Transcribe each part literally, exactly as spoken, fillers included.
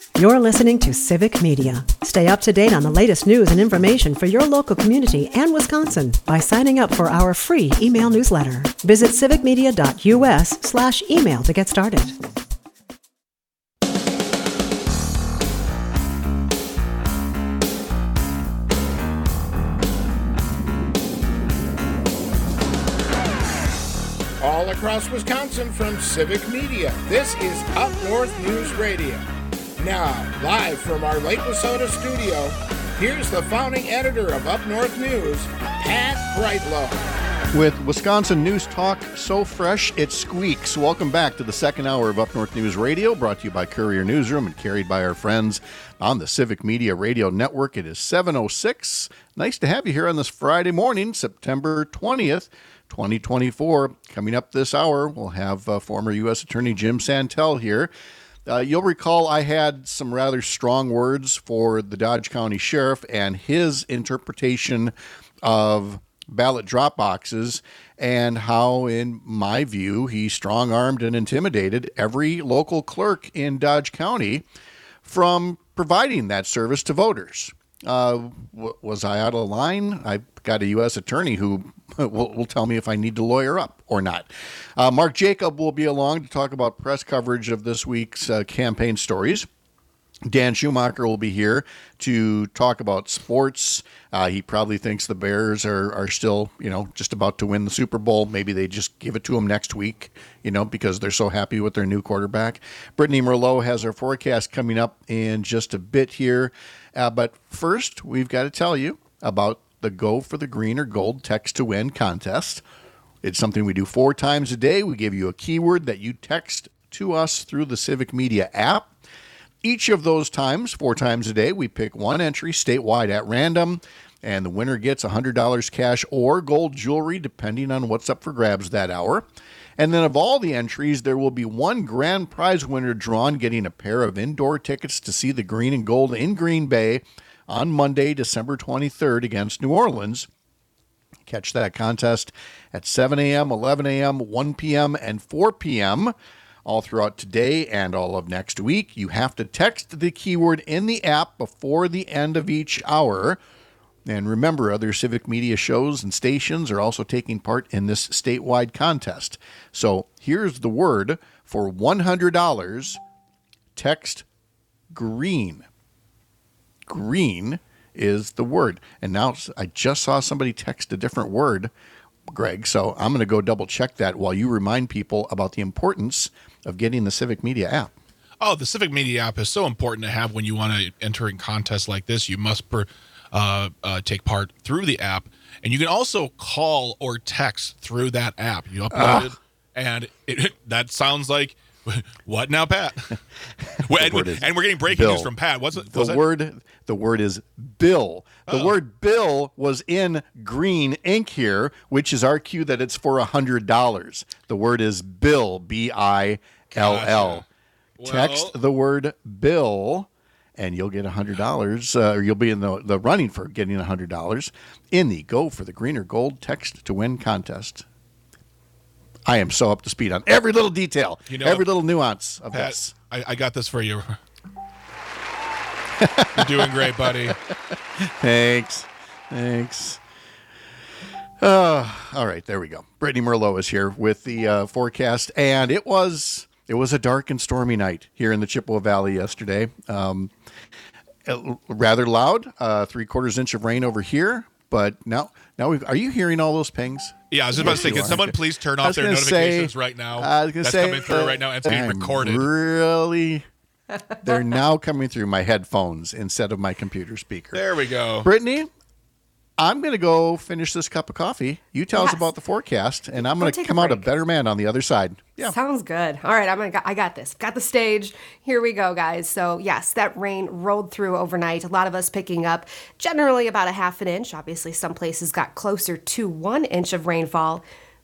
You're listening to Civic Media. Stay up to date on the latest news and information for your local community and Wisconsin by signing up for our free email newsletter. Visit civicmedia.us slash email to get started. All across Wisconsin from Civic Media, this is Up North News Radio. Now, live from our Lake Wissota studio, here's the founding editor of Up North News, Pat Brightlow. With Wisconsin News Talk so fresh, it squeaks. Welcome back to the second hour of Up North News Radio, brought to you by Courier Newsroom and carried by our friends on the Civic Media Radio Network. It is seven oh six. Nice to have you here on this Friday morning, September twentieth. twenty twenty-four. Coming up this hour, we'll have uh, former U S Attorney Jim Santel here. Uh, you'll recall I had some rather strong words for the Dodge County Sheriff and his interpretation of ballot drop boxes and how, in my view, he strong-armed and intimidated every local clerk in Dodge County from providing that service to voters. Uh, w- was I out of line? I've got a U S attorney who will, will tell me if I need to lawyer up or not. Uh, Mark Jacob will be along to talk about press coverage of this week's uh, campaign stories. Dan Schumacher will be here to talk about sports. Uh, he probably thinks the Bears are, are still, you know, just about to win the Super Bowl. Maybe they just give it to them next week, you know, because they're so happy with their new quarterback. Brittany Merlot has our forecast coming up in just a bit here. Uh, but first, we've got to tell you about the Go for the Green or Gold Text to Win contest. It's something we do four times a day. We give you a keyword that you text to us through the Civic Media app. Each of those times, four times a day, we pick one entry statewide at random, and the winner gets one hundred dollars cash or gold jewelry, depending on what's up for grabs that hour. And then of all the entries, there will be one grand prize winner drawn, getting a pair of indoor tickets to see the Green and Gold in Green Bay on Monday, December twenty-third against New Orleans. Catch that contest at seven a.m., eleven a.m., one p.m., and four p.m., all throughout today and all of next week. You have to text the keyword in the app before the end of each hour. And remember, other Civic Media shows and stations are also taking part in this statewide contest. So here's the word for one hundred dollars. Text green. Green is the word. And now I just saw somebody text a different word, Greg, so I'm going to go double check that while you remind people about the importance of getting the Civic Media app. Oh, the Civic Media app is so important to have when you want to enter in contests like this. You must per, uh, uh, take part through the app, and you can also call or text through that app. You upload uh, it, and it, that sounds like, what now, Pat? and, and we're getting breaking Bill. news from Pat. What's it? The that? word, the word is bill. The oh. word bill was in green ink here, which is our cue that it's for one hundred dollars. The word is bill, B I L L. Gotcha. Text well, the word bill, and you'll get one hundred dollars, uh, or you'll be in the, the running for getting one hundred dollars in the Go for the Green or Gold Text to Win contest. I am so up to speed on every little detail, you know, every little nuance of Pat, this. I, I got this for you. You're doing great, buddy. Thanks. Thanks. Uh, all right, there we go. Brittany Merlot is here with the uh, forecast, and it was it was a dark and stormy night here in the Chippewa Valley yesterday. Um, rather loud, uh, three quarters inch of rain over here, but now now we've. Are you hearing all those pings? Yeah, I was just about to say, can someone please turn off their notifications say, right now? I was gonna That's say, coming through right now. It's being I'm recorded. Really. They're now coming through my headphones instead of my computer speaker. There we go. Brittany, I'm going to go finish this cup of coffee. You tell yes. us about the forecast, and I'm going to come a out a better man on the other side. Yeah. Sounds good. All right, I'm gonna. I got this. Got the stage. Here we go, guys. So yes, that rain rolled through overnight. A lot of us picking up generally about a half an inch. Obviously, some places got closer to one inch of rainfall.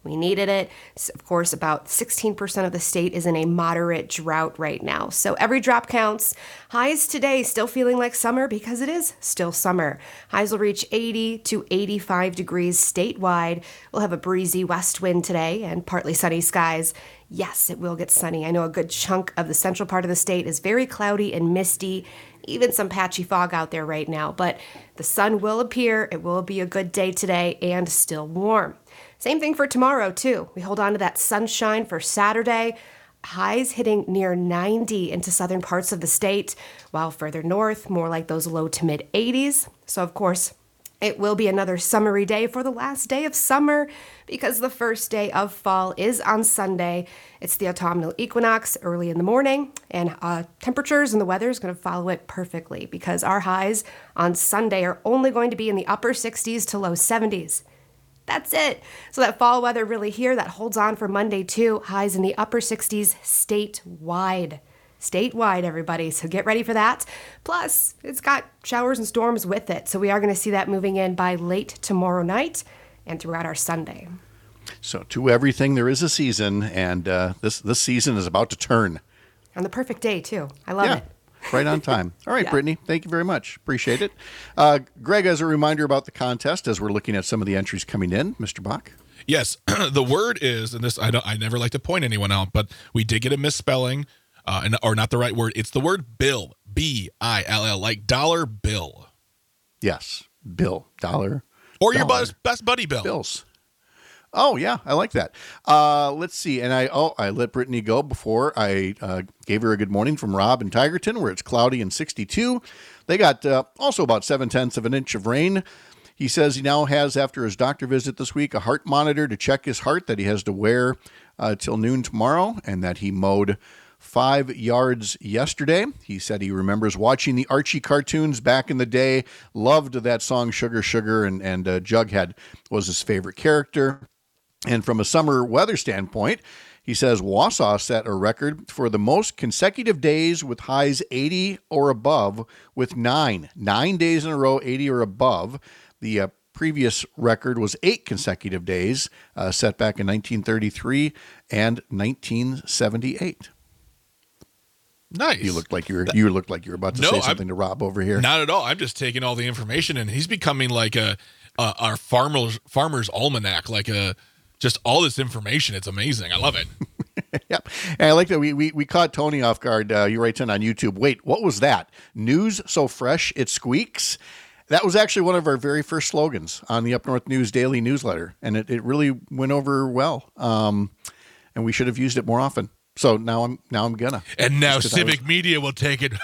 We needed it. Of course, about sixteen percent of the state is in a moderate drought right now. So every drop counts. Highs today still feeling like summer because it is still summer. Highs will reach eighty to eighty-five degrees statewide. We'll have a breezy west wind today and partly sunny skies. Yes, it will get sunny. I know a good chunk of the central part of the state is very cloudy and misty, even some patchy fog out there right now. But the sun will appear. It will be a good day today and still warm. Same thing for tomorrow, too. We hold on to that sunshine for Saturday. Highs hitting near ninety into southern parts of the state, while further north, more like those low to mid eighties. So, of course, it will be another summery day for the last day of summer because the first day of fall is on Sunday. It's the autumnal equinox early in the morning, and uh, temperatures and the weather is going to follow it perfectly because our highs on Sunday are only going to be in the upper sixties to low seventies. That's it. So that fall weather really here, that holds on for Monday too. Highs in the upper sixties statewide. Statewide, everybody. So get ready for that. Plus, it's got showers and storms with it. So we are going to see that moving in by late tomorrow night and throughout our Sunday. So to everything, there is a season, and uh, this, this season is about to turn. On the perfect day, too. I love yeah. it. Right on time. All right, Yeah. Brittany, thank you very much. Appreciate it. Uh, Greg, as a reminder about the contest, as we're looking at some of the entries coming in, Mister Bach. Yes, the word is, and this I don't, I never like to point anyone out, but we did get a misspelling, uh, and, or not the right word. It's the word bill, B I L L, like dollar bill. Yes, bill, dollar. Or your dollar. best, best buddy bill. Bills. Oh, yeah, I like that. Uh, let's see. And I oh, I let Brittany go before I uh, gave her a good morning from Rob in Tigerton, where it's cloudy and sixty-two. They got uh, also about seven-tenths of an inch of rain. He says he now has, after his doctor visit this week, a heart monitor to check his heart that he has to wear uh, till noon tomorrow, and that he mowed five yards yesterday. He said he remembers watching the Archie cartoons back in the day, loved that song Sugar Sugar, and, and uh, Jughead was his favorite character. And from a summer weather standpoint, he says Wausau set a record for the most consecutive days with highs eighty or above, with nine. Nine days in a row, eighty or above. The uh, previous record was eight consecutive days, uh, set back in nineteen thirty-three and nineteen seventy-eight. Nice. You looked like you were you looked like you were about to No, say something I'm, to Rob over here. Not at all. I'm just taking all the information, and he's becoming like a, a our farmer's farmer's almanac, like a just all this information. It's amazing. I love it. Yep. And I like that we, we, we caught Tony off guard. Uh, he writes in on YouTube, wait, what was that? News so fresh it squeaks? That was actually one of our very first slogans on the Up North News Daily newsletter, and it, it really went over well. Um, and we should have used it more often. So now I'm now I'm gonna. And now Civic was... Media will take it.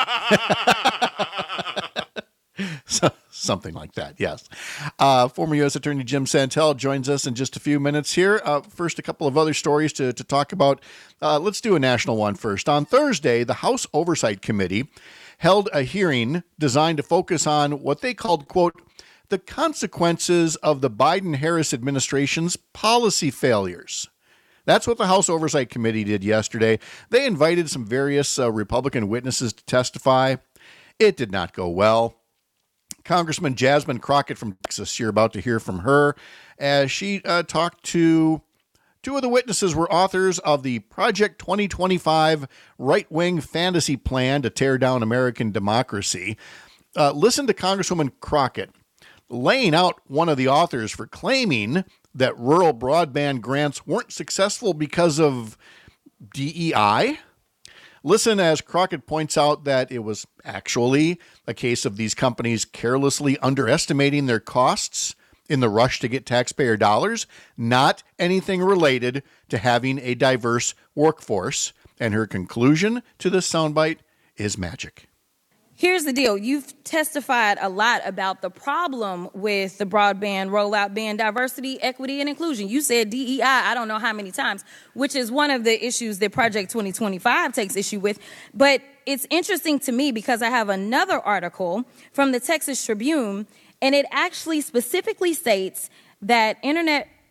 So, something like that, yes. Uh, former U S Attorney Jim Santel joins us in just a few minutes here. Uh, first, a couple of other stories to, to talk about. Uh, let's do a national one first. On Thursday, the House Oversight Committee held a hearing designed to focus on what they called, quote, the consequences of the Biden-Harris administration's policy failures. That's what the House Oversight Committee did yesterday. They invited some various uh, Republican witnesses to testify. It did not go well. Congressman Jasmine Crockett from Texas, you're about to hear from her, as she uh, talked to two of the witnesses were authors of the Project twenty twenty-five right-wing fantasy plan to tear down American democracy. Uh, listen to Congresswoman Crockett laying out one of the authors for claiming that rural broadband grants weren't successful because of D E I. Listen as Crockett points out that it was actually a case of these companies carelessly underestimating their costs in the rush to get taxpayer dollars, not anything related to having a diverse workforce. And her conclusion to this soundbite is magic. Here's the deal. You've testified a lot about the problem with the broadband rollout being diversity, equity, and inclusion. You said D E I, I don't know how many times, which is one of the issues that Project twenty twenty-five takes issue with. But it's interesting to me because I have another article from the Texas Tribune, and it actually specifically states that internet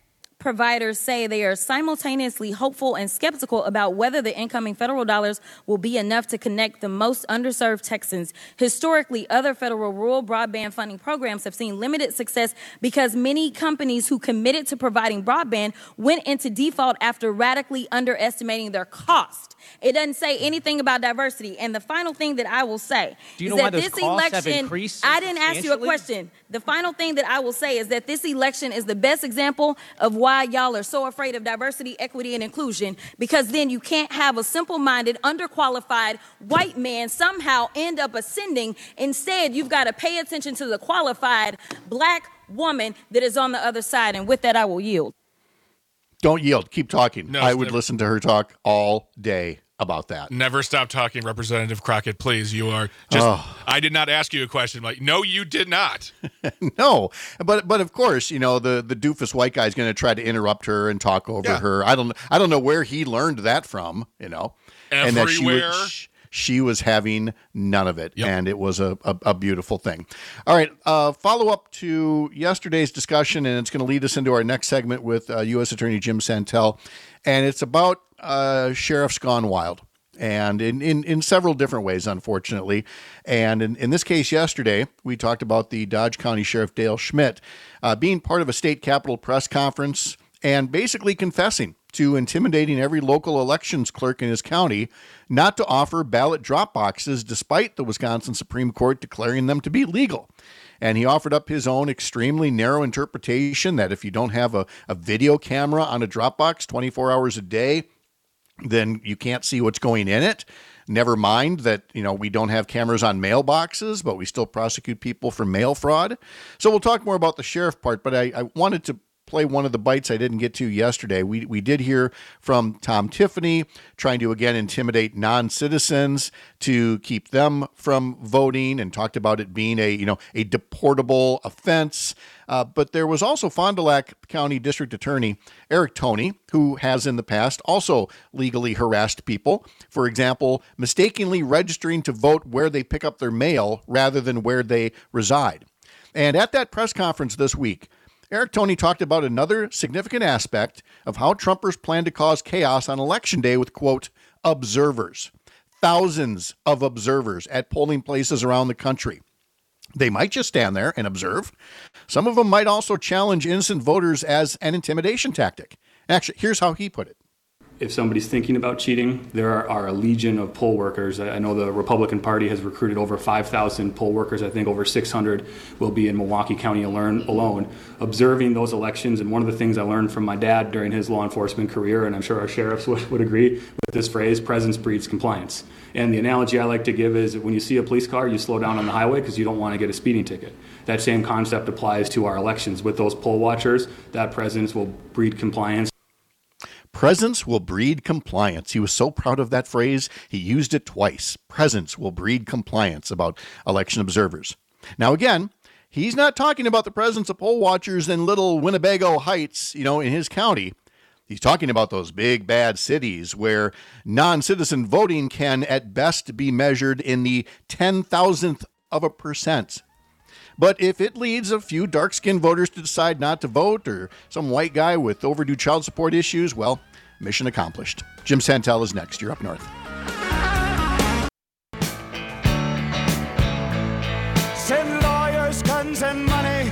providers say they are simultaneously hopeful and skeptical about whether the incoming federal dollars will be enough to connect the most underserved Texans. Historically, other federal rural broadband funding programs have seen limited success because many companies who committed to providing broadband went into default after radically underestimating their cost. It doesn't say anything about diversity. And the final thing that I will say Do you know is why that those this costs have election, increased I didn't ask you a question. The final thing that I will say is that this election is the best example of why y'all are so afraid of diversity, equity, and inclusion, because then you can't have a simple-minded, underqualified white man somehow end up ascending. Instead, you've got to pay attention to the qualified black woman that is on the other side. And with that, I will yield. Don't yield. Keep talking. No, I would never- listen to her talk all day about that. Never stop talking, Representative Crockett, please. You are just, Oh. I did not ask you a question. Like, no, you did not. No, but but of course, you know, the the doofus white guy is going to try to interrupt her and talk over Yeah. her. I don't I don't know where he learned that from, you know. And that she Everywhere. was, she was having none of it, Yep. and it was a, a, a beautiful thing. All right, uh, follow up to yesterday's discussion, and it's going to lead us into our next segment with uh, U S Attorney Jim Santel, and it's about uh, sheriffs gone wild. And in, in, in several different ways, unfortunately. And in, in this case, yesterday, we talked about the Dodge County Sheriff Dale Schmidt uh, being part of a state capitol press conference and basically confessing to intimidating every local elections clerk in his county not to offer ballot drop boxes, despite the Wisconsin Supreme Court declaring them to be legal. And he offered up his own extremely narrow interpretation that if you don't have a, a video camera on a drop box twenty-four hours a day, then you can't see what's going in it. Never mind that, you know, we don't have cameras on mailboxes, but we still prosecute people for mail fraud. So we'll talk more about the sheriff part, but I, I wanted to play one of the bites I didn't get to yesterday. We we did hear from Tom Tiffany trying to, again, intimidate non-citizens to keep them from voting, and talked about it being a, you know, a deportable offense. Uh, but there was also Fond du Lac County District Attorney Eric Toney, who has in the past also legally harassed people. For example, mistakenly registering to vote where they pick up their mail rather than where they reside. And at that press conference this week, Eric Toney talked about another significant aspect of how Trumpers plan to cause chaos on Election Day with, quote, observers. Thousands of observers at polling places around the country. They might just stand there and observe. Some of them might also challenge innocent voters as an intimidation tactic. Actually, here's how he put it. If somebody's thinking about cheating, there are, are a legion of poll workers. I know the Republican Party has recruited over five thousand poll workers. I think over six hundred will be in Milwaukee County alone, observing those elections. And one of the things I learned from my dad during his law enforcement career, and I'm sure our sheriffs would, would agree with this phrase, presence breeds compliance. And the analogy I like to give is that when you see a police car, you slow down on the highway because you don't want to get a speeding ticket. That same concept applies to our elections. With those poll watchers, that presence will breed compliance. Presence will breed compliance. He was so proud of that phrase, he used it twice. Presence will breed compliance about election observers. Now, again, he's not talking about the presence of poll watchers in little Winnebago Heights, you know, in his county. He's talking about those big, bad cities where non-citizen voting can at best be measured in the ten thousandth of a percent. But if it leads a few dark-skinned voters to decide not to vote, or some white guy with overdue child support issues, well, mission accomplished. Jim Santel is next. You're Up North. Send lawyers, guns, and money.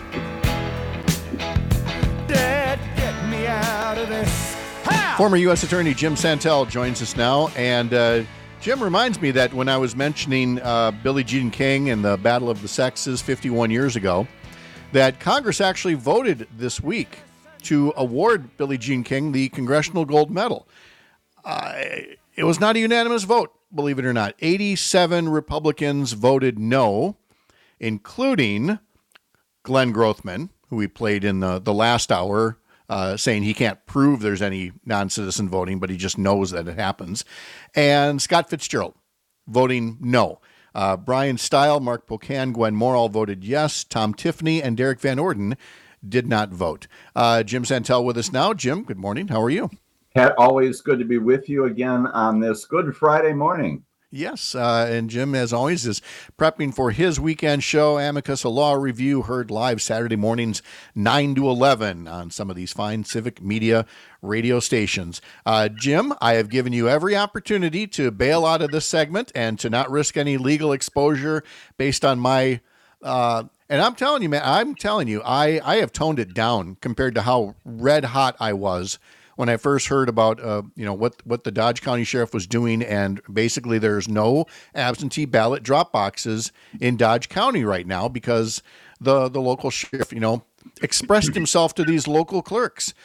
Dad, get me out of this. Ha! Former U S Attorney Jim Santel joins us now, and uh, Jim reminds me that when I was mentioning uh, Billie Jean King and the Battle of the Sexes fifty-one years ago, that Congress actually voted this week to award Billie Jean King the Congressional Gold Medal. Uh, it was not a unanimous vote, believe it or not. eighty-seven Republicans voted no, including Glenn Grothman, who we played in the, the last hour, Uh, saying he can't prove there's any non-citizen voting, but he just knows that it happens. And Scott Fitzgerald voting no. Uh, Brian Stile, Mark Pocan, Gwen Moore all voted yes. Tom Tiffany and Derek Van Orden did not vote. Uh, Jim Santel with us now. Jim, good morning. How are you? Pat, always good to be with you again on this Good Friday morning. Yes, uh, and Jim, as always, is prepping for his weekend show, Amicus, a Law Review, heard live Saturday mornings, nine to eleven on some of these fine civic media radio stations. Uh, Jim, I have given you every opportunity to bail out of this segment and to not risk any legal exposure based on my... Uh, and I'm telling you, man, I'm telling you, I, I have toned it down compared to how red hot I was when I first heard about, uh, you know, what, what the Dodge County Sheriff was doing, and basically there's no absentee ballot drop boxes in Dodge County right now because the, the local sheriff, you know, expressed himself to these local clerks.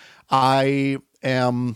I am,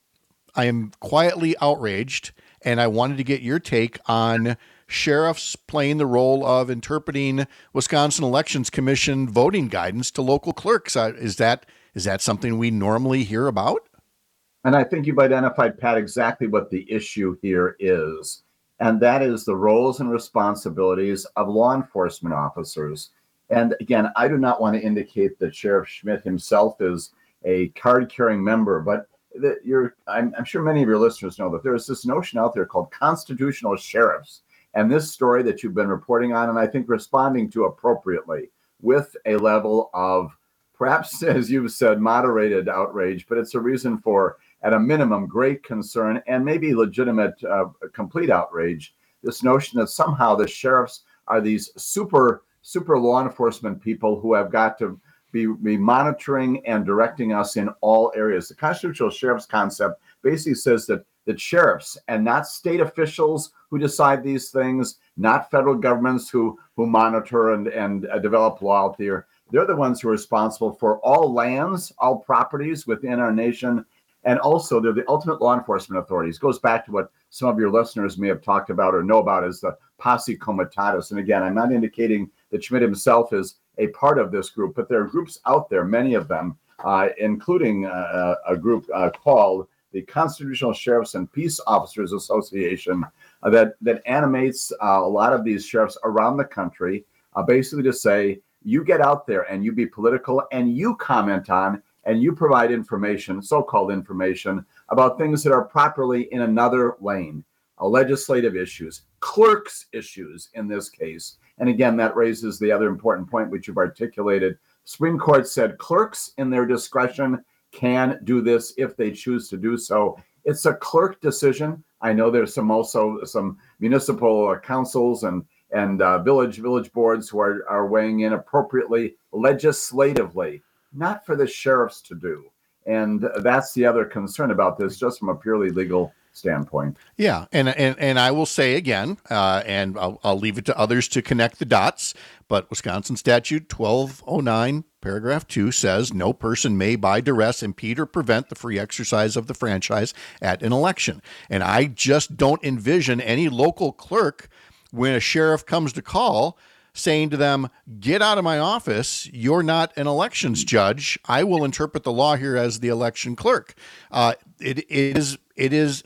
I am quietly outraged, and I wanted to get your take on sheriffs playing the role of interpreting Wisconsin Elections Commission voting guidance to local clerks. Uh, is that, is that something we normally hear about? And I think you've identified, Pat, exactly what the issue here is. And that is the roles and responsibilities of law enforcement officers. And again, I do not want to indicate that Sheriff Schmidt himself is a card-carrying member, but that you're, I'm, I'm sure many of your listeners know that there is this notion out there called constitutional sheriffs. And this story that you've been reporting on, and I think responding to appropriately, with a level of perhaps, as you've said, moderated outrage, but it's a reason for, at a minimum, great concern and maybe legitimate, uh, complete outrage. This notion that somehow the sheriffs are these super, super law enforcement people who have got to be, be monitoring and directing us in all areas. The constitutional sheriff's concept basically says that, that sheriffs and not state officials who decide these things, not federal governments who, who monitor and, and uh, develop law out there. They're the ones who are responsible for all lands, all properties within our nation. And also, they're the ultimate law enforcement authorities. It goes back to what some of your listeners may have talked about or know about as the posse comitatus. And again, I'm not indicating that Schmidt himself is a part of this group, but there are groups out there, many of them, uh, including uh, a group uh, called the Constitutional Sheriffs and Peace Officers Association, uh, that, that animates uh, a lot of these sheriffs around the country, uh, basically to say, you get out there and you be political and you comment on and you provide information, so-called information, about things that are properly in another lane, uh, legislative issues, clerks' issues in this case. And again, that raises the other important point which you've articulated. Supreme Court said clerks in their discretion can do this if they choose to do so. It's a clerk decision. I know there's some also some municipal uh, councils and and uh, village village boards who are, are weighing in appropriately legislatively, not for the sheriffs to do. And that's the other concern about this, just from a purely legal standpoint. Yeah, and and, and I will say again, uh, and I'll, I'll leave it to others to connect the dots, but Wisconsin Statute twelve oh nine, paragraph two says, no person may by duress impede or prevent the free exercise of the franchise at an election. And I just don't envision any local clerk, when a sheriff comes to call, saying to them, get out of my office. You're not an elections judge. I will interpret the law here as the election clerk. Uh, it is, it is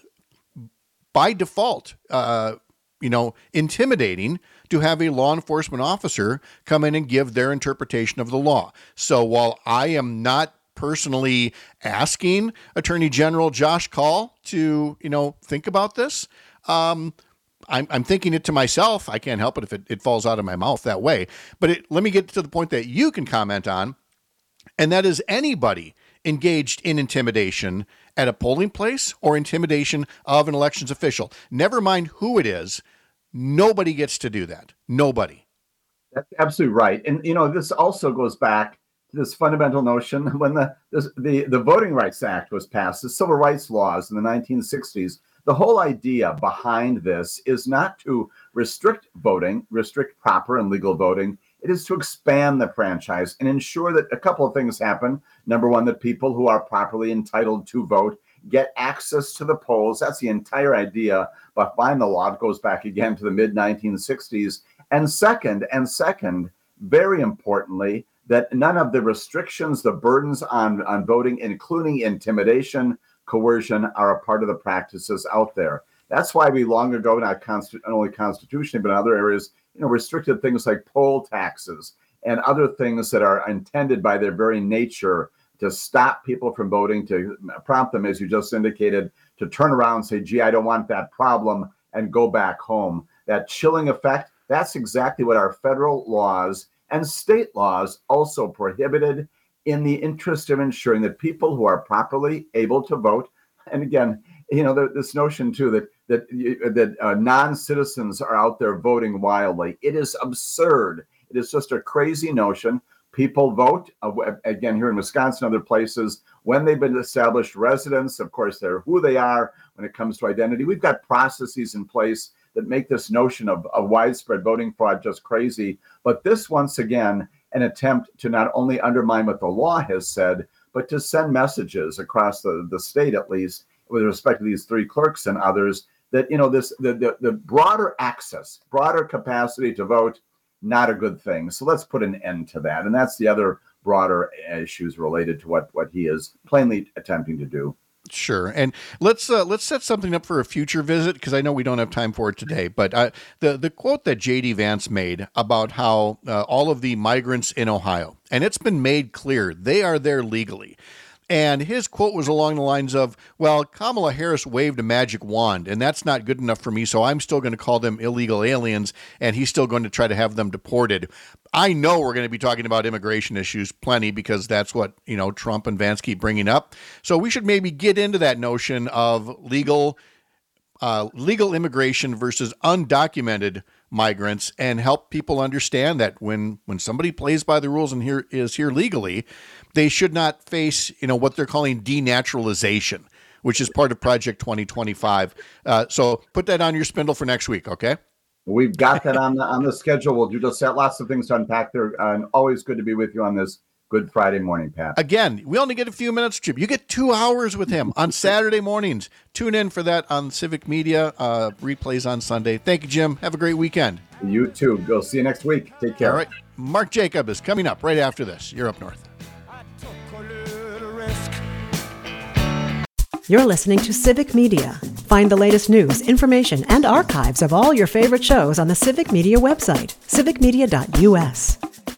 by default, uh, you know, intimidating to have a law enforcement officer come in and give their interpretation of the law. So while I am not personally asking Attorney General Josh Kaul to, you know, think about this, um, I'm, I'm thinking it to myself. I can't help it if it, it falls out of my mouth that way. But it, let me get to the point that you can comment on, and that is anybody engaged in intimidation at a polling place or intimidation of an elections official. Never mind who it is. Nobody gets to do that. Nobody. That's absolutely right. And, you know, this also goes back to this fundamental notion when the, this, the, the Voting Rights Act was passed, the civil rights laws in the nineteen sixties. The whole idea behind this is not to restrict voting, restrict proper and legal voting. It is to expand the franchise and ensure that a couple of things happen. Number one, that people who are properly entitled to vote get access to the polls. That's the entire idea behind the law. It goes back again to the mid nineteen sixties. And second, and second, very importantly, that none of the restrictions, the burdens on, on voting, including intimidation, coercion, are a part of the practices out there. That's why we long ago, not, consti- not only constitutionally, but in other areas, you know, restricted things like poll taxes and other things that are intended by their very nature to stop people from voting, to prompt them, as you just indicated, to turn around and say, gee, I don't want that problem, and go back home. That chilling effect, that's exactly what our federal laws and state laws also prohibited in the interest of ensuring that people who are properly able to vote, and again, you know, this notion too that that that uh, non-citizens are out there voting wildly. It is absurd. It is just a crazy notion. People vote, uh, again, here in Wisconsin, other places, when they've been established residents. Of course, they're who they are when it comes to identity. We've got processes in place that make this notion of, of widespread voting fraud just crazy. But this, once again, an attempt to not only undermine what the law has said, but to send messages across the, the state, at least, with respect to these three clerks and others, that, you know, this the, the, the broader access, broader capacity to vote, not a good thing. So let's put an end to that. And that's the other broader issues related to what, what he is plainly attempting to do. Sure. And let's uh, let's set something up for a future visit, because I know we don't have time for it today. But uh, the, the quote that J D Vance made about how uh, all of the migrants in Ohio, and it's been made clear they are there legally. And his quote was along the lines of, well, Kamala Harris waved a magic wand, and that's not good enough for me, so I'm still going to call them illegal aliens, and he's still going to try to have them deported. I know we're going to be talking about immigration issues plenty, because that's what, you know, Trump and Vance keep bringing up. So we should maybe get into that notion of legal uh, legal immigration versus undocumented migrants, and help people understand that when when somebody plays by the rules and here is here legally, they should not face, you know, what they're calling denaturalization, which is part of Project twenty twenty-five. Uh, so put that on your spindle for next week, okay? We've got that on the on the schedule. We'll do just that. Lots of things to unpack there, and always good to be with you on this Good Friday morning, Pat. Again, we only get a few minutes, Jim. You get two hours with him on Saturday mornings. Tune in for that on Civic Media. Uh, replays on Sunday. Thank you, Jim. Have a great weekend. You too. Go see you next week. Take care. All right. Mark Jacob is coming up right after this. You're Up North. You're listening to Civic Media. Find the latest news, information, and archives of all your favorite shows on the Civic Media website, civic media dot u s.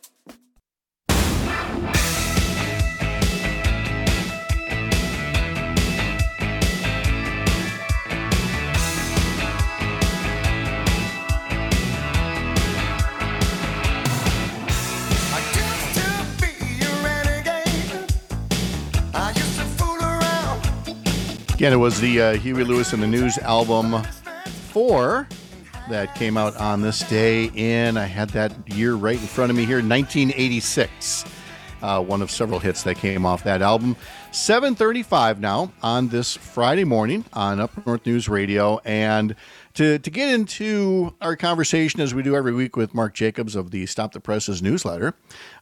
Again, it was the uh, Huey Lewis and the News album four that came out on this day in, I had that year right in front of me here, nineteen eighty-six. Uh, one of several hits that came off that album. seven thirty-five now on this Friday morning on Up North News Radio. And to, to get into our conversation, as we do every week with Mark Jacobs of the Stop the Presses newsletter,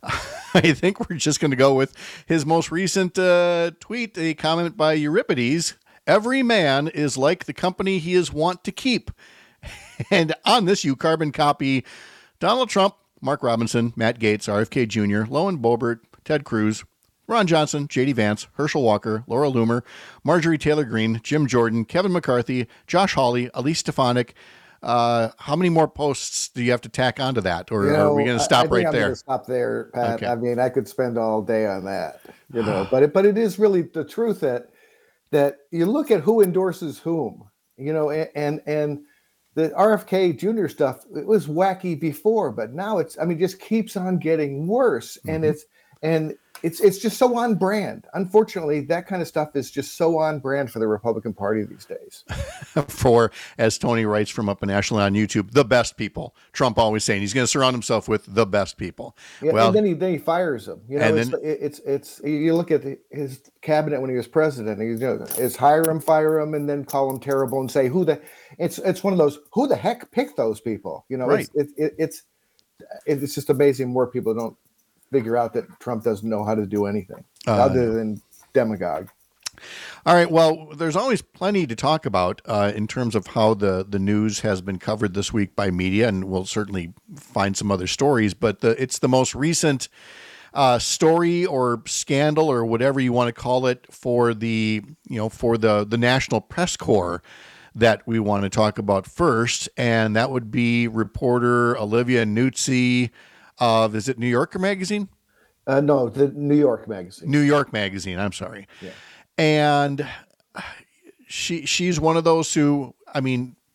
I think we're just going to go with his most recent uh, tweet, a comment by Euripides. Every man is like the company he is wont to keep. And on this, you carbon copy Donald Trump, Mark Robinson, Matt Gaetz, R F K Junior, Lowen Boebert, Ted Cruz, Ron Johnson, J D Vance, Herschel Walker, Laura Loomer, Marjorie Taylor Greene, Jim Jordan, Kevin McCarthy, Josh Hawley, Elise Stefanik. Uh, how many more posts do you have to tack onto that? Or, you know, are we going to stop I, I right I'm there? Gonna stop there, Pat. Okay. I mean, I could spend all day on that, you know, but it, but it is really the truth that that you look at who endorses whom, you know, and, and, and the R F K Junior stuff, it was wacky before, but now it's, I mean, just keeps on getting worse. Mm-hmm. And it's, and it's, it's just so on brand. Unfortunately, that kind of stuff is just so on brand for the Republican Party these days. For, as Tony writes from up in Ashland on YouTube, the best people. Trump always saying he's going to surround himself with the best people. Yeah, well, and then he then he fires them. You know, and it's, then, it's it's you look at his cabinet when he was president. He's, you know, it's hire him, fire him, and then call him terrible and say who the. It's it's one of those who the heck picked those people. You know, right. it's it, it, it's it's just amazing more people don't figure out that Trump doesn't know how to do anything uh, other than demagogue. All right. Well, there's always plenty to talk about uh, in terms of how the, the news has been covered this week by media, and we'll certainly find some other stories. But the, it's the most recent uh, story or scandal or whatever you want to call it for the you know for the the National Press Corps that we want to talk about first, and that would be reporter Olivia Nuzzi of, is it New Yorker Magazine? Uh, no, the New York Magazine. New York Magazine. I'm sorry. Yeah. And she she's one of those who, I mean,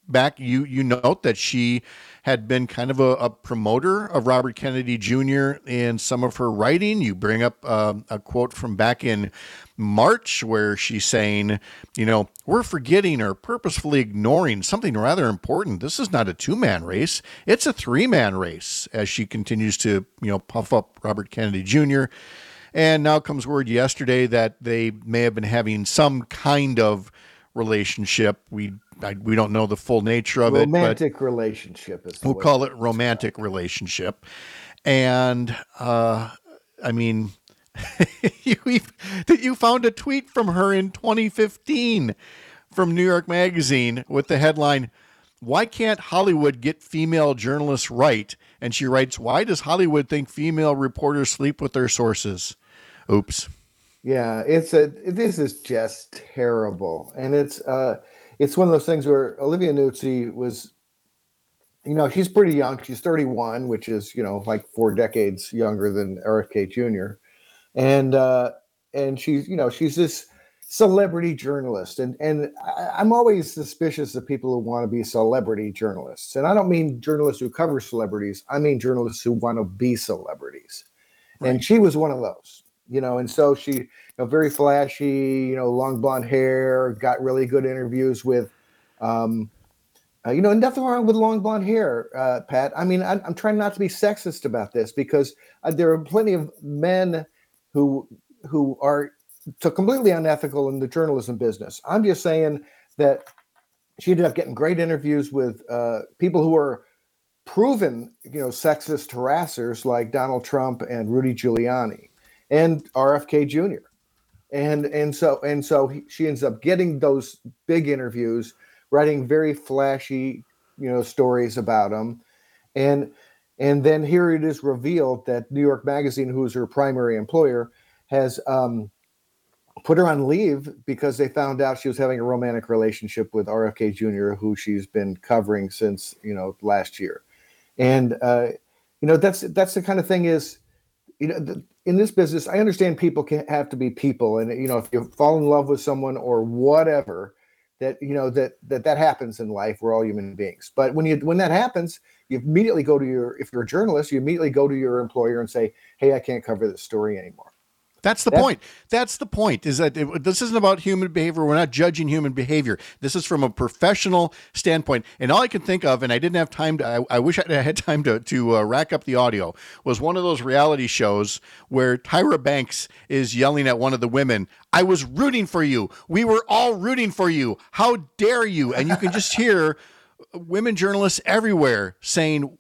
back, you you note that she had been kind of a, a promoter of Robert Kennedy Junior in some of her writing. You bring up uh, a quote from back in March where she's saying, you know, we're forgetting or purposefully ignoring something rather important. This is not a two-man race. It's a three-man race, as she continues to, you know, puff up Robert Kennedy Junior And now comes word yesterday that they may have been having some kind of relationship. We I, we don't know the full nature of romantic it. Romantic relationship. Is we'll call it romantic relationship. And, uh, I mean, you, you found a tweet from her in twenty fifteen from New York Magazine with the headline, "Why can't Hollywood get female journalists right?" And she writes, "Why does Hollywood think female reporters sleep with their sources?" Oops. Yeah, it's a, this is just terrible. And it's, uh, it's one of those things where Olivia Nuzzi was, you know, she's pretty young. She's thirty-one, which is, you know, like four decades younger than R F K Junior And, uh, and she's, you know, she's this celebrity journalist. And, and I, I'm always suspicious of people who want to be celebrity journalists. And I don't mean journalists who cover celebrities. I mean journalists who want to be celebrities. Right. And she was one of those, you know, and so she, you know, very flashy, you know, long blonde hair, got really good interviews with, um, uh, you know, nothing wrong with long blonde hair, uh, Pat. I mean, I, I'm trying not to be sexist about this because uh, there are plenty of men who, who are so completely unethical in the journalism business. I'm just saying that she ended up getting great interviews with uh, people who are proven, you know, sexist harassers like Donald Trump and Rudy Giuliani and R F K Junior And and so and so he, she ends up getting those big interviews, writing very flashy, you know, stories about them, and and then here it is revealed that New York Magazine, who is her primary employer, has um, put her on leave because they found out she was having a romantic relationship with R F K Junior, who she's been covering since, you know, last year. And, uh, you know, that's that's the kind of thing is, you know, the, in this business, I understand people can have to be people. And, you know, if you fall in love with someone or whatever, that, you know, that that that happens in life. We're all human beings. But when you when that happens, you immediately go to your, if you're a journalist, you immediately go to your employer and say, hey, I can't cover this story anymore. That's the That's, point. That's the point, is that it, this isn't about human behavior. We're not judging human behavior. This is from a professional standpoint. And all I can think of, and I didn't have time to, I, I wish I had time to, to uh, rack up the audio, was one of those reality shows where Tyra Banks is yelling at one of the women, I was rooting for you. We were all rooting for you. How dare you? And you can just hear women journalists everywhere saying,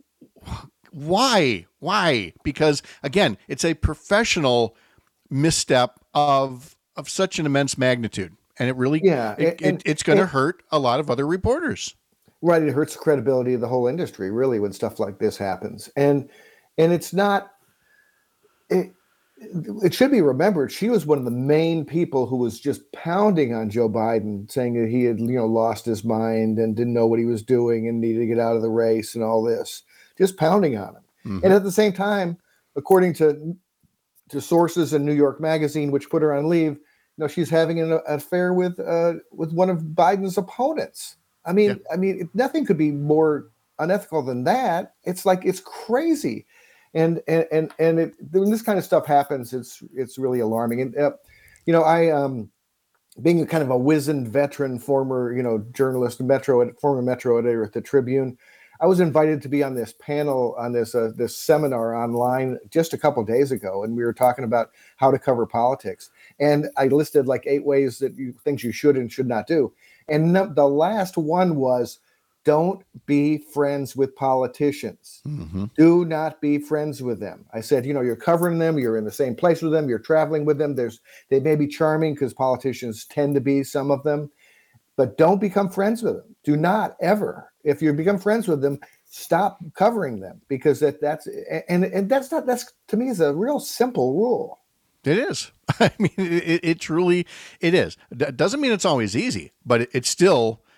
why? Why? Because, again, it's a professional misstep of of such an immense magnitude, and it really yeah it, and, it, it's going to hurt a lot of other reporters. Right, it hurts the credibility of the whole industry, really, when stuff like this happens. And and it's not it, it should be remembered she was one of the main people who was just pounding on Joe Biden, saying that he had, you know, lost his mind and didn't know what he was doing and needed to get out of the race and all this, just pounding on him. Mm-hmm. And at the same time, according to to sources in New York Magazine, which put her on leave, you know, she's having an affair with uh, with one of Biden's opponents. I mean, yeah. I mean, nothing could be more unethical than that. It's like, it's crazy, and and and and it, when this kind of stuff happens, it's it's really alarming. And uh, you know, I um, being a kind of a wizened veteran, former you know journalist, Metro, former Metro editor at the Tribune, I was invited to be on this panel, on this uh, this seminar online just a couple of days ago, and we were talking about how to cover politics. And I listed like eight ways that you things you should and should not do. And no, the last one was, don't be friends with politicians. Mm-hmm. Do not be friends with them. I said, you know, you're covering them, you're in the same place with them, you're traveling with them. There's they may be charming because politicians tend to be, some of them, but don't become friends with them. Do not ever. If you become friends with them, stop covering them, because that that's and and that's not that's to me is a real simple rule. It is. I mean, it, it truly it is. It doesn't mean it's always easy, but it, it's still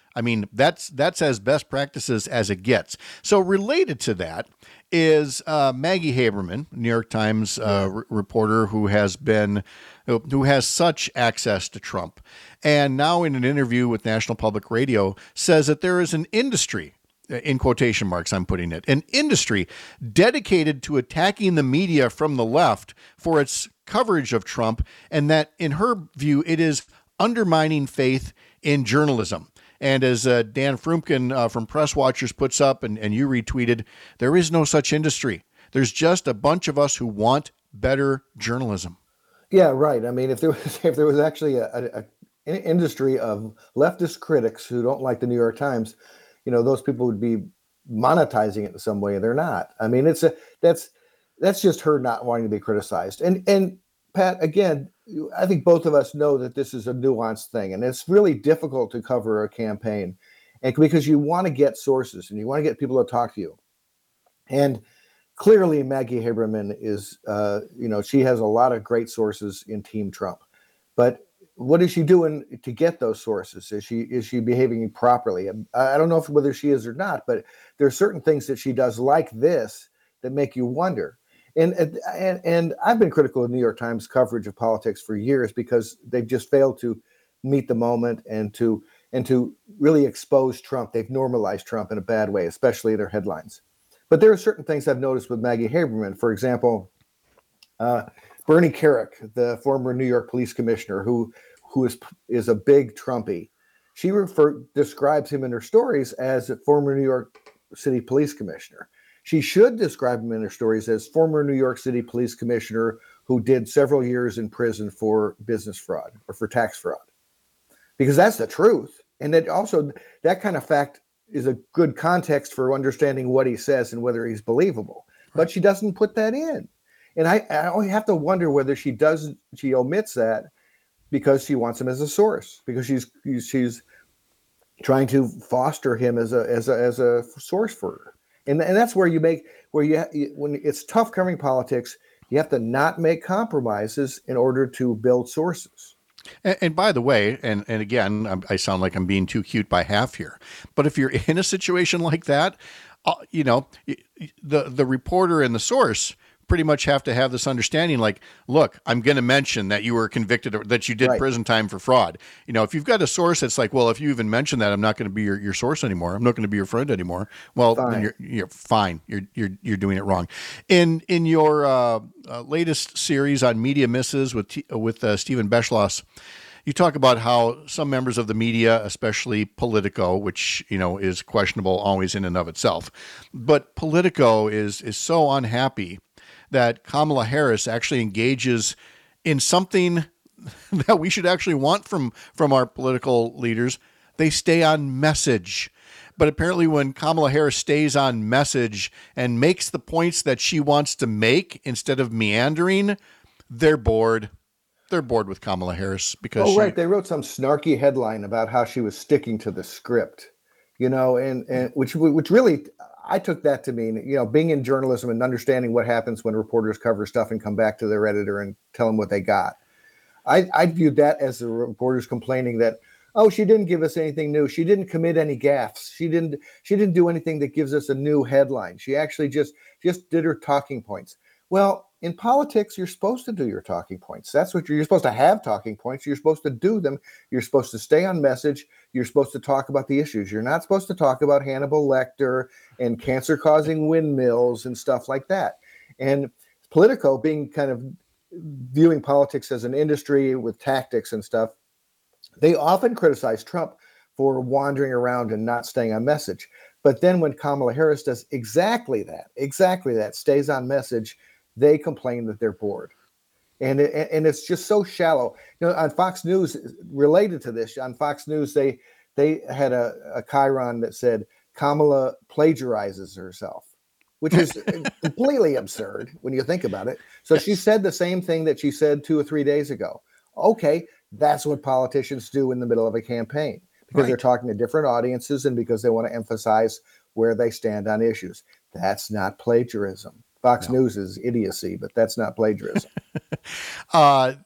I mean, that's that's as best practices as it gets. So related to that is uh, Maggie Haberman, New York Times uh, r- reporter who has been who has such access to Trump, and now in an interview with National Public Radio says that there is an industry, in quotation marks I'm putting it, an industry dedicated to attacking the media from the left for its coverage of Trump, and that in her view it is undermining faith in journalism. And as uh, Dan Frumkin uh, from Press Watchers puts up, and, and you retweeted, there is no such industry. There's just a bunch of us who want better journalism. Yeah, right. I mean, if there was if there was actually a, a, a an industry of leftist critics who don't like the New York Times, you know, those people would be monetizing it in some way. They're not. I mean, it's a that's that's just her not wanting to be criticized. And and Pat, again, I think both of us know that this is a nuanced thing, and it's really difficult to cover a campaign, and because you want to get sources and you want to get people to talk to you. And clearly, Maggie Haberman is, uh, you know, she has a lot of great sources in Team Trump. But what is she doing to get those sources? Is she is she behaving properly? I don't know if, whether she is or not, but there are certain things that she does like this that make you wonder. And, and and I've been critical of New York Times coverage of politics for years because they've just failed to meet the moment and to and to really expose Trump. They've normalized Trump in a bad way, especially in their headlines. But there are certain things I've noticed with Maggie Haberman. For example, uh, Bernie Kerik, the former New York police commissioner, who who is is a big Trumpy. She refer, describes him in her stories as a former New York City police commissioner. She should describe him in her stories as former New York City police commissioner who did several years in prison for business fraud or for tax fraud, because that's the truth. And that also, that kind of fact is a good context for understanding what he says and whether he's believable. Right. But she doesn't put that in. And I, I only have to wonder whether she does, she omits that because she wants him as a source, because she's she's trying to foster him as a as a as a source for her. And, and that's where you make, where you, when it's tough covering politics, you have to not make compromises in order to build sources. And, and by the way, and, and again, I'm, I sound like I'm being too cute by half here, but if you're in a situation like that, uh, you know, the, the reporter and the source pretty much have to have this understanding, like, look, I'm going to mention that you were convicted or that you did right. prison time for fraud. You know, if you've got a source that's like, well, if you even mention that, I'm not going to be your, your source anymore. I'm not going to be your friend anymore. Well, fine. Then you're, you're fine. You're, you're, you're doing it wrong. In, in your uh, uh, latest series on Media Misses with, T- with uh, Stephen Beschloss, you talk about how some members of the media, especially Politico, which, you know, is questionable always in and of itself, but Politico is, is so unhappy that Kamala Harris actually engages in something that we should actually want from, from our political leaders. They stay on message. But apparently when Kamala Harris stays on message and makes the points that she wants to make instead of meandering, they're bored. They're bored with Kamala Harris because oh, she, right. They wrote some snarky headline about how she was sticking to the script, you know, and, and which, which really, I took that to mean, you know, being in journalism and understanding what happens when reporters cover stuff and come back to their editor and tell them what they got. I, I viewed that as the reporters complaining that, oh, she didn't give us anything new. She didn't commit any gaffes. She didn't. She didn't do anything that gives us a new headline. She actually just just did her talking points. Well, in politics, you're supposed to do your talking points. That's what you're, you're supposed to have talking points. You're supposed to do them. You're supposed to stay on message. You're supposed to talk about the issues. You're not supposed to talk about Hannibal Lecter and cancer-causing windmills and stuff like that. And Politico, being kind of viewing politics as an industry with tactics and stuff, they often criticize Trump for wandering around and not staying on message. But then when Kamala Harris does exactly that, exactly that, stays on message, they complain that they're bored. And it, and it's just so shallow. You know, on Fox News, related to this, on Fox News, they they had a, a chyron that said Kamala plagiarizes herself, which is completely absurd when you think about it. So she said the same thing that she said two or three days ago. Okay, that's what politicians do in the middle of a campaign, because right. they're talking to different audiences and because they want to emphasize where they stand on issues. That's not plagiarism. Fox no. News is idiocy, but that's not plagiarism. uh,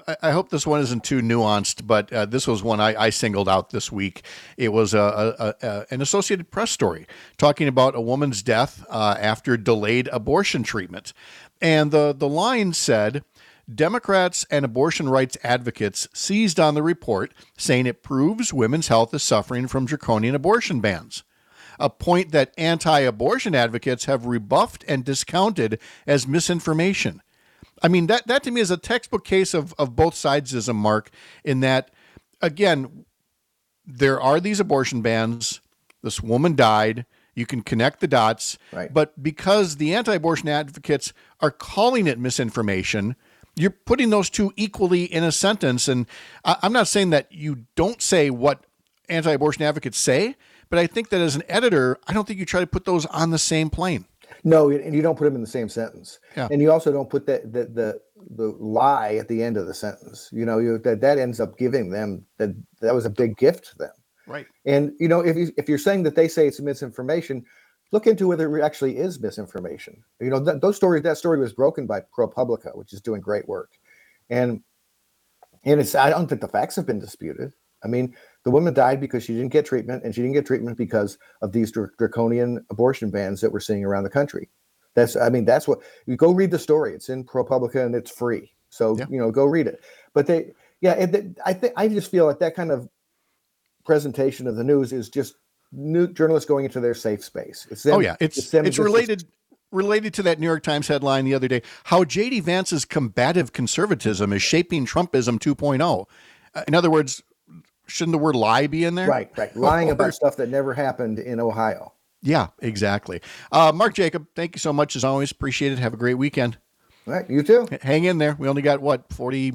I, I hope this one isn't too nuanced, but uh, this was one I, I singled out this week. It was a, a, a, an Associated Press story talking about a woman's death uh, after delayed abortion treatment. And the, the line said, Democrats and abortion rights advocates seized on the report, saying it proves women's health is suffering from draconian abortion bans, a point that anti-abortion advocates have rebuffed and discounted as misinformation. I mean, that, that to me is a textbook case of, of both sidesism, Mark, in that, again, there are these abortion bans. This woman died. You can connect the dots. Right. But because the anti-abortion advocates are calling it misinformation, you're putting those two equally in a sentence. And I, I'm not saying that you don't say what anti-abortion advocates say, but I think that as an editor, I don't think you try to put those on the same plane. No, and you don't put them in the same sentence. Yeah. And you also don't put that the, the the lie at the end of the sentence. You know, you that that ends up giving them that that was a big gift to them. Right. And you know, if you if you're saying that they say it's misinformation, look into whether it actually is misinformation. You know, th- those stories. That story was broken by ProPublica, which is doing great work, and and it's. I don't think the facts have been disputed. I mean, the woman died because she didn't get treatment, and she didn't get treatment because of these dr- draconian abortion bans that we're seeing around the country. That's. I mean, that's what you go read the story. It's in ProPublica and it's free. So yeah. you know, go read it. But they, yeah, it, I think I just feel like that kind of presentation of the news is just new journalists going into their safe space. It's them, oh yeah, it's it's, it's related related to that New York Times headline the other day, how J D Vance's combative conservatism is shaping Trumpism two point oh. Uh, in other words, shouldn't the word lie be in there? Right, right. Lying about stuff that never happened in Ohio. Yeah, exactly. Uh, Mark Jacob, thank you so much as always. Appreciate it. Have a great weekend. All right, you too. Hang in there. We only got what forty,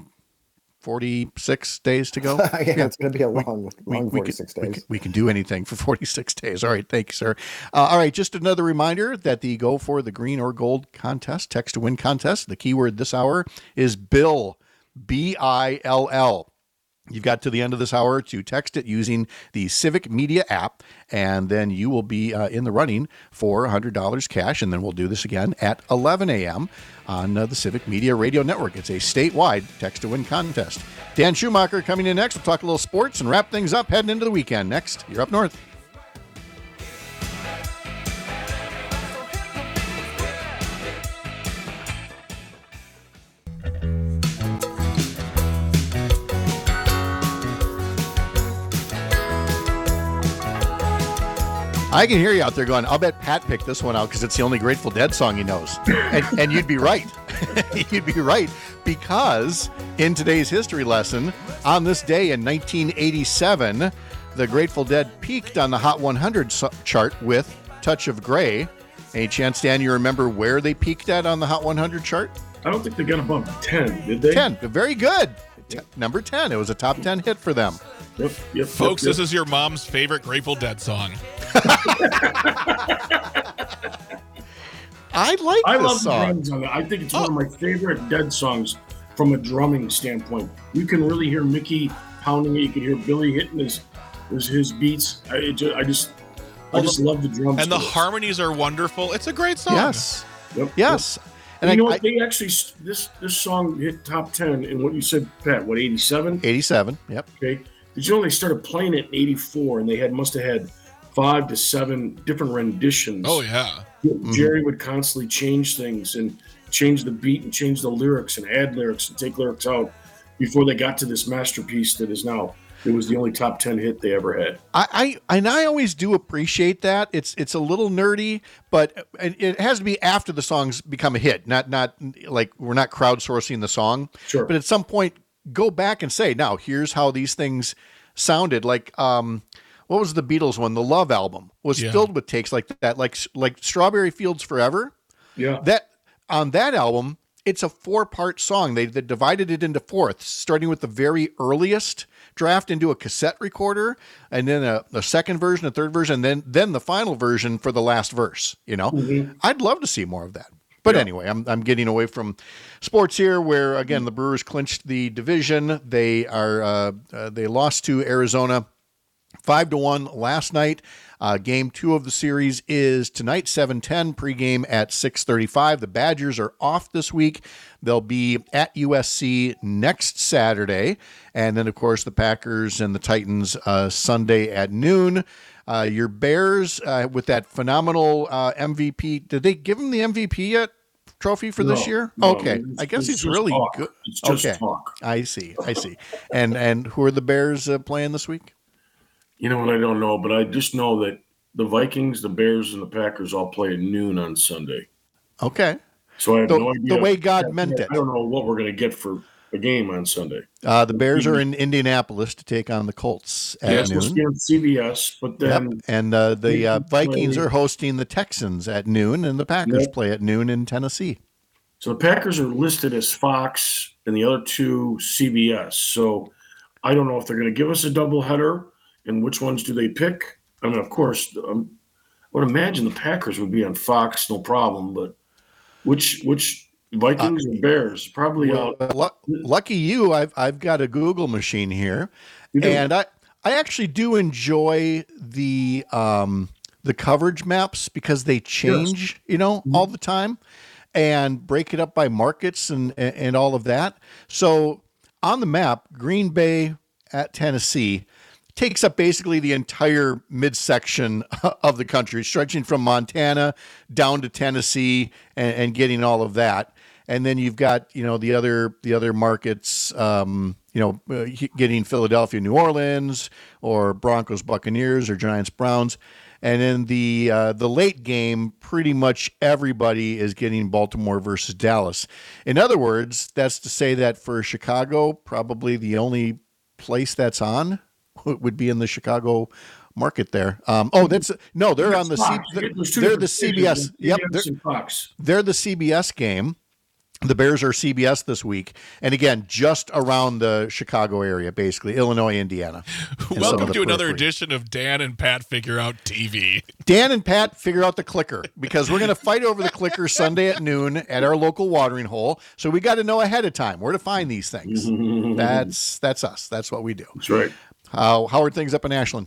forty-six days to go. yeah, yeah, it's going to be a long, we, long we, forty-six we can, days. We can, we can do anything for forty-six days. All right, thank you, sir. Uh, all right, just another reminder that the Go for the Green or Gold contest, text to win contest, the keyword this hour is Bill, B I L L. You've got to the end of this hour to text it using the Civic Media app, and then you will be uh, in the running for one hundred dollars cash, and then we'll do this again at eleven a.m. on uh, the Civic Media Radio Network. It's a statewide text-to-win contest. Dan Schumacher coming in next. We'll talk a little sports and wrap things up heading into the weekend. Next, you're up north. I can hear you out there going, I'll bet Pat picked this one out because it's the only Grateful Dead song he knows. And, and you'd be right. You'd be right. Because in today's history lesson, on this day in nineteen eighty-seven, the Grateful Dead peaked on the Hot one hundred chart with Touch of Grey. Any chance, Dan, you remember where they peaked at on the Hot one hundred chart? I don't think they got above ten, did they? ten. Very good. T- number ten. It was a top ten hit for them. Yep, yep, Folks, yep, this yep. is your mom's favorite Grateful Dead song. I like I this love song. the drums on it. I think it's Oh. one of my favorite Dead songs from a drumming standpoint. You can really hear Mickey pounding it. You can hear Billy hitting his his, his beats. I, it just, I just, I Well, just love the drums. And the to it. harmonies are wonderful. It's a great song. Yes. Yep, Yes. yep. And And you I, know I, what? They actually this this song hit top ten in what you said, Pat. What eighty-seven? eighty-seven. Yep. Okay. Did you know they started playing it in eighty-four, and they had must have had five to seven different renditions. Oh, yeah. Jerry would constantly change things and change the beat and change the lyrics and add lyrics and take lyrics out before they got to this masterpiece that is now. It was the only top ten hit they ever had. I, I and I always do appreciate that. It's it's a little nerdy, but it has to be after the songs become a hit. Not not like we're not crowdsourcing the song. Sure. But at some point, go back and say, now here's how these things sounded. Like um, what was the Beatles one? The Love album was Yeah. filled with takes like that, like like Strawberry Fields Forever. Yeah. That on that album, it's a four part song. They, they divided it into fourths, starting with the very earliest draft into a cassette recorder, and then a, a second version, a third version, and then then the final version for the last verse. You know, Mhm. I'd love to see more of that. But Yeah. anyway, I'm I'm getting away from sports here, where again the Brewers clinched the division. They are uh, uh, they lost to Arizona Five to one last night. Uh, game two of the series is tonight, seven ten, pregame at six thirty-five. The Badgers are off this week. They'll be at U S C next Saturday. And then, of course, the Packers and the Titans uh, Sunday at noon. Uh, your Bears uh, with that phenomenal uh, M V P. Did they give him the M V P yet? Trophy for No, this year? no, okay. it's- I guess it's he's just really talk. good. It's just okay. talk. I see. I see. And and who are the Bears uh, playing this week? You know what? I don't know, but I just know that the Vikings, the Bears, and the Packers all play at noon on Sunday. Okay. So I have The- no idea. the way God meant it. I don't know what we're going to get for a game on Sunday. Uh, the Bears are in Indianapolis to take on the Colts at Yeah, it's supposed to be noon. on C B S, but Yep. then And uh, the uh, They Vikings play- are hosting the Texans at noon, and the Packers Yep. play at noon in Tennessee. so the Packers are listed as Fox and the other two C B S. So I don't know if they're going to give us a doubleheader and which ones do they pick. I mean, of course, um, I would imagine the Packers would be on Fox, no problem. But which which Vikings Uh, and Bears probably Well, out. lu- lucky you, I've I've got a Google machine here, You do? and I I actually do enjoy the um the coverage maps because they change, you know, Mm-hmm. all the time, and break it up by markets and and, and all of that. So on the map, Green Bay at Tennessee takes up basically the entire midsection of the country, stretching from Montana down to Tennessee and, and getting all of that. And then you've got, you know, the other the other markets, um, you know, uh, getting Philadelphia, New Orleans, or Broncos, Buccaneers, or Giants, Browns. And in the uh, the late game, pretty much everybody is getting Baltimore versus Dallas. In other words, that's to say that for Chicago, probably the only place that's on would be in the Chicago market there. Um, oh, that's no, they're on the C, Fox. they're, There's two they're different the C B S. stations, Yep, C B S they're, and Fox. they're the C B S game. The Bears are C B S this week, and again, just around the Chicago area, basically Illinois, Indiana. and some of Welcome the to another periphery. edition of Dan and Pat Figure Out T V. Dan and Pat figure out the clicker because we're going to fight over the clicker Sunday at noon at our local watering hole. So we got to know ahead of time where to find these things. That's that's us. That's what we do. That's right. How how are things up in Ashland?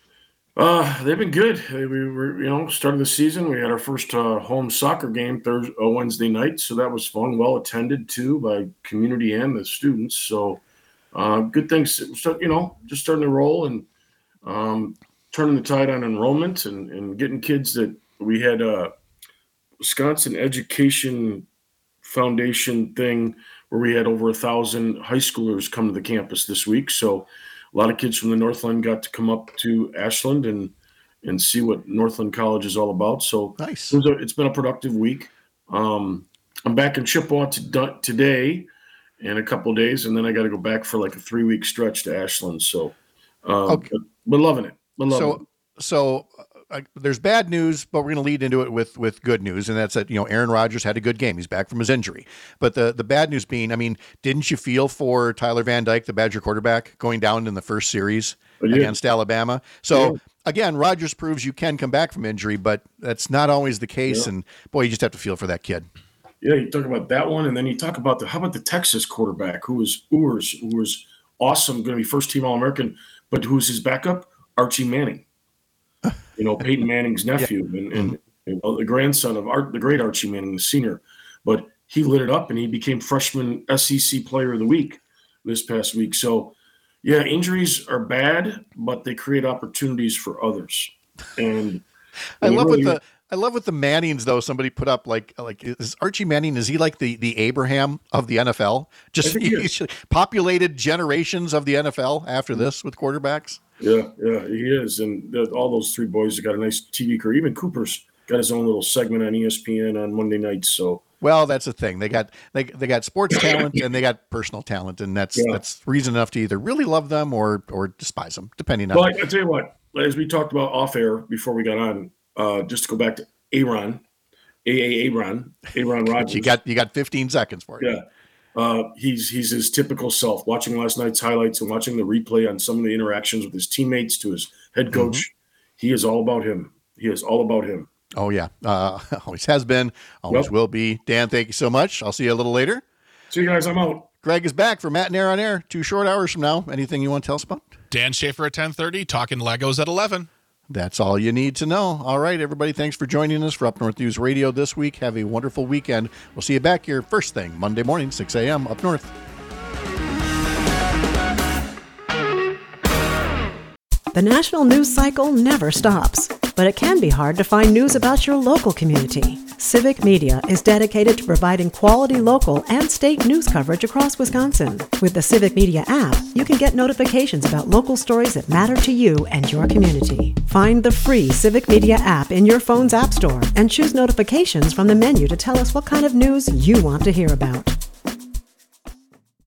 Uh, they've been good. They- We were, you know, started the season. We had our first uh, home soccer game Thursday, uh, Wednesday night, so that was fun. Well attended too by community and the students. So, uh, good things. So, you know, just starting to roll and um, turning the tide on enrollment and, and getting kids that we had a Wisconsin Education Foundation thing where we had over a thousand high schoolers come to the campus this week. So. A lot of kids from the Northland got to come up to Ashland and and see what Northland College is all about. So Nice. it was a, it's been a productive week. Um, I'm back in Chippewa to, today in a couple of days, and then I got to go back for like a three week stretch to Ashland. So, um, Okay. but we're loving it. We're loving it. So so uh, there's bad news, but we're going to lead into it with with good news, and that's that you know Aaron Rodgers had a good game. He's back from his injury. But the the bad news being, I mean, didn't you feel for Tyler Van Dyke, the Badger quarterback, going down in the first series I did. against Alabama? So Yeah. again, Rodgers proves you can come back from injury, but that's not always the case. Yeah. And boy, you just have to feel for that kid. Yeah, you talk about that one, and then you talk about the how about the Texas quarterback who was Urs, who was awesome, going to be first team All American, but who's his backup? Archie Manning. You know, Peyton Manning's nephew and, and, and the grandson of Art, the great Archie Manning, the senior. But he lit it up, and he became freshman S E C Player of the Week this past week. So, yeah, injuries are bad, but they create opportunities for others. And I we love really- with the I love with the Mannings though. Somebody put up like like is Archie Manning? Is he like the the Abraham of the N F L? Just I think he is. he populated generations of the N F L after this with quarterbacks. Yeah, yeah, he is, and the, all those three boys have got a nice T V career. Even Cooper's got his own little segment on E S P N on Monday nights. So Well, that's the thing. They got they they got sports talent and they got personal talent, and that's Yeah. that's reason enough to either really love them or or despise them, depending on. Well, I, I tell you what, as we talked about off air before we got on, uh, just to go back to Aaron, A A Aaron, Aaron Rodgers. you got you got fifteen seconds for it. Yeah. Uh, he's he's his typical self. Watching last night's highlights and watching the replay on some of the interactions with his teammates to his head coach, Mm-hmm. he is all about him. He is all about him. Oh yeah, uh, always has been, always Yep. will be. Dan, thank you so much. I'll see you a little later. See you guys. I'm out. Greg is back for Matt and Air on Air. Two short hours from now. Anything you want to tell us about? Dan Schaefer at ten thirty, talking Legos at eleven. That's all you need to know. All right, everybody, thanks for joining us for Up North News Radio this week. Have a wonderful weekend. We'll see you back here first thing Monday morning, six a.m. Up North. The national news cycle never stops, but it can be hard to find news about your local community. Civic Media is dedicated to providing quality local and state news coverage across Wisconsin. With the Civic Media app, you can get notifications about local stories that matter to you and your community. Find the free Civic Media app in your phone's app store and choose notifications from the menu to tell us what kind of news you want to hear about.